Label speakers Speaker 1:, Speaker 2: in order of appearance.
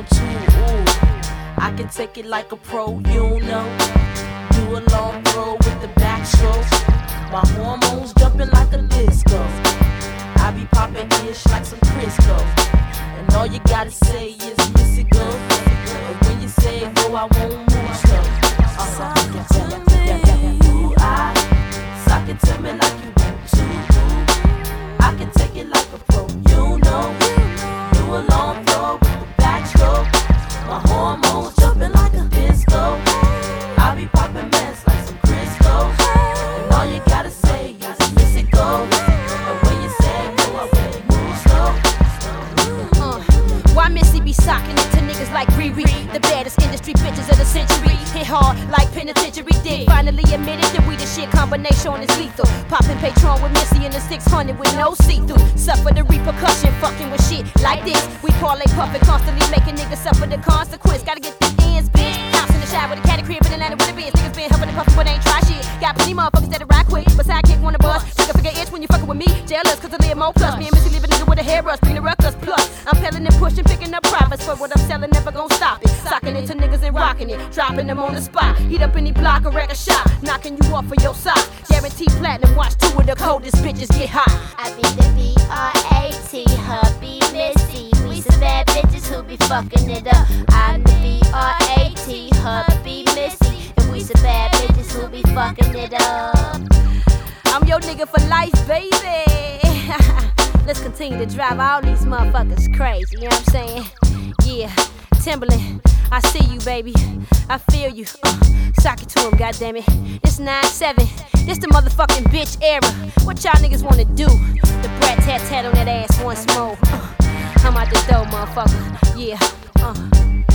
Speaker 1: want to. Ooh, I can take it like a pro, you know. Do a long throw with the backstroke. My hormones jumping like a disco. I be popping ish like some Crisco. And all you gotta say is miss it go. And when you say go, I won't move slow. Sock it to me. Ooh, sock it to me like you want to. I can take it like a pro, you know. Do a long throw with the backstroke. My hormones jumping like a disco. I be popping mess like some Crisco. And all you gotta say is miss it go. And when you say go, I won't move slow.
Speaker 2: Why Missy be socking it to niggas like Riri? The baddest industry bitches of the century. Hit hard like penitentiary dick. Finally admitted that we the shit, combination is lethal. Popping Patron with Missy in the 600 with no see-through. Suffer the repercussion, fucking with shit like this. We parlay puffin', constantly making niggas suffer the consequence. Gotta get the ends, bitch. House in the shower with a caddy crib in Atlanta with a biz. Niggas been huffing and puffin' but ain't try shit. Got plenty motherfuckers that'll ride quick, but sidekick wanna bust. Figure itch when you fuckin' with me. Jealous cause I live more plus. Me and Missy leave a nigga with a hairbrush, bring the ruckus plus. I'm peeling and pushing, picking up profits for what I'm selling, never gon' stop it. Socking it to niggas and rocking it, dropping them on the spot. Heat up any block or wreck a shot, knocking you off of your sock. Guaranteed platinum, watch two of the coldest bitches get hot.
Speaker 3: I be the B-R-A-T, hubby Missy. We some bad bitches who be fucking it up. I'm the B-R-A-T, hubby Missy. And we some bad bitches who be fucking it up.
Speaker 2: I'm your nigga for life, baby. Let's continue to drive all these motherfuckers crazy, you know what I'm saying? Yeah, Timberland, I see you, baby. I feel you. Sock it to him, goddammit. This 9-7, this the motherfucking bitch era. What y'all niggas wanna do? The brat tat on that ass once more. I'm out the door, motherfucker. Yeah,